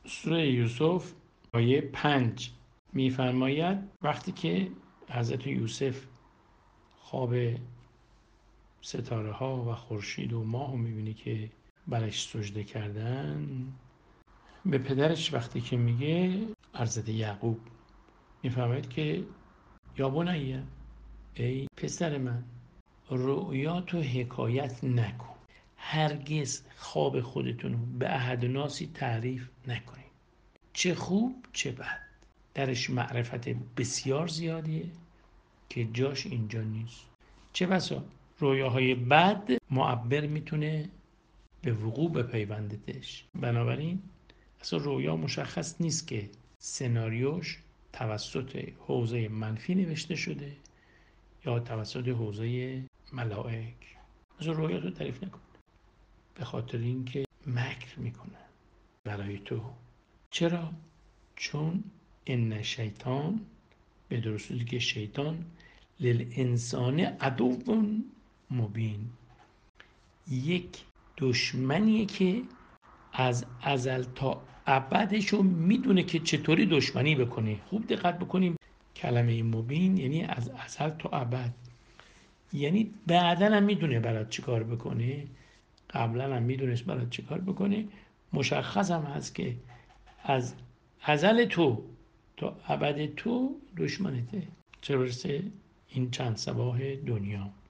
سوره یوسف آیه 5 میفرماید وقتی که حضرت یوسف خواب ستاره ها و خورشید و ماه رو میبینه که برش سجده کردن، به پدرش وقتی که میگه، حضرت یعقوب میفرماید که یا بنیه، ای پسر من، رؤیاتو حکایت نکن، هرگز خواب خودتون رو به احد و ناسی تعریف نکنید، چه خوب چه بد، درش معرفت بسیار زیادیه که جاش اینجا نیست. چه بسا رویاهای بد معبر میتونه به وقوع بپیونددش. بنابراین اصلا رویا مشخص نیست که سناریوش توسط حوزه منفی نوشته شده یا توسط حوزه ملائک. اصلا رویا تو تعریف نکن، به خاطر اینکه مکر میکنن برای تو. چرا؟ چون ان شیطان، به درستی که شیطان للانسان عدو مبین، یک دشمنیه که از ازل تا ابدشو میدونه که چطوری دشمنی بکنه. خوب دقت بکنیم کلمه مبین یعنی از ازل تا ابد، یعنی بعدن هم میدونه برات چی کار بکنه، قبلا هم میدونست برات چی کار بکنه. مشخص هم هست که از ازل تو تا ابد تو دشمنته، چه برسه این چند صباح دنیا.